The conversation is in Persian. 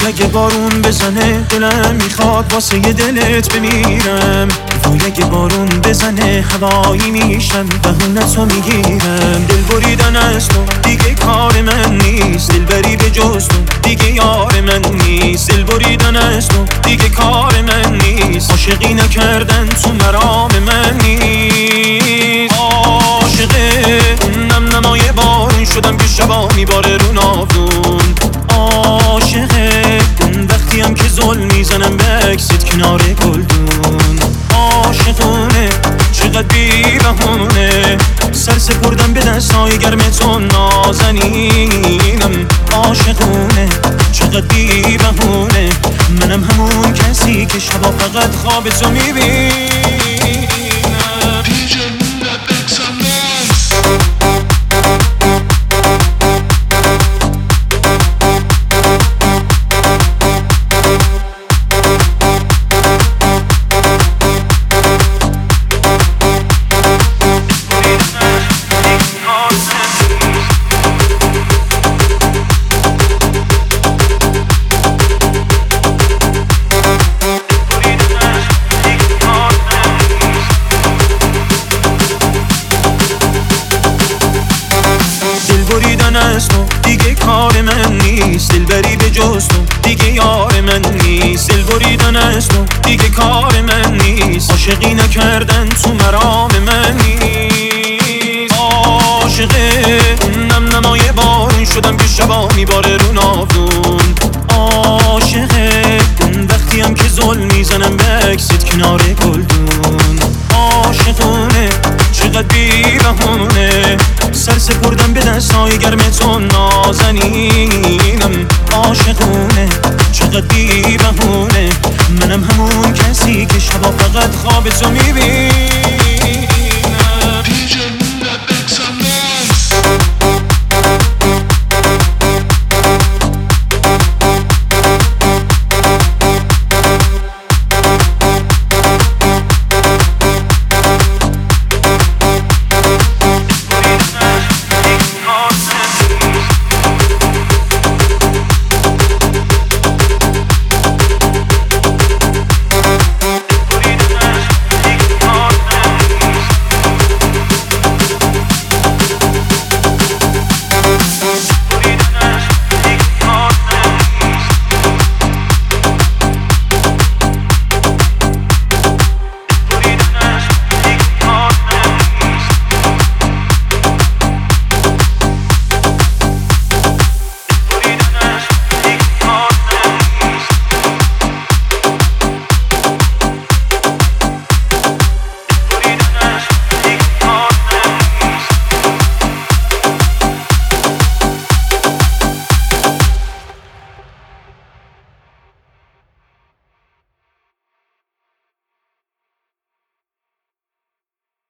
اگه بارون بزنه دلم میخواد واسه یه دلت بمیرم. وای اگه بارون بزنه هوایی میشم بهونتو میگیرم. دل بریدن از تو دیگه کار من نیست، دل بری به جز تو دیگه یار من نیست. دل بریدن از تو دیگه کار من نیست، عاشقی نکردن تو مرام من نیست. عاشقه نم نمای بارون شدم که شبا میباره رو ناودون. عاشقه وقتی هم که ظلم میزنم به عکست کنار گلدون. عاشقونه چقدر بی بهونه سر سپردم به دستای گرم تو نازنینم. عاشقونه چقدر بی بهونه منم همون کسی که شبا فقط خواب تو میبینم. بریدن از تو دیگه کار من نیست، دل بری به جز تو دیگه یار من نیست. دل بریدن از تو دیگه کار من نیست، عاشقی نکردن تو مرام من نیست. عاشقه نم نمای بارون شدم که شبا میباره رو ناودون. عاشقه وقتی هم که ظلم میزنم به عکست کنار گلدون. عاشقونه چقدر بی بهونه سر سپردم به دستای گرم تو نازنینم. عاشقونه چقدر بی بهونه منم همون کسی که شبا فقط خواب تو میبینم.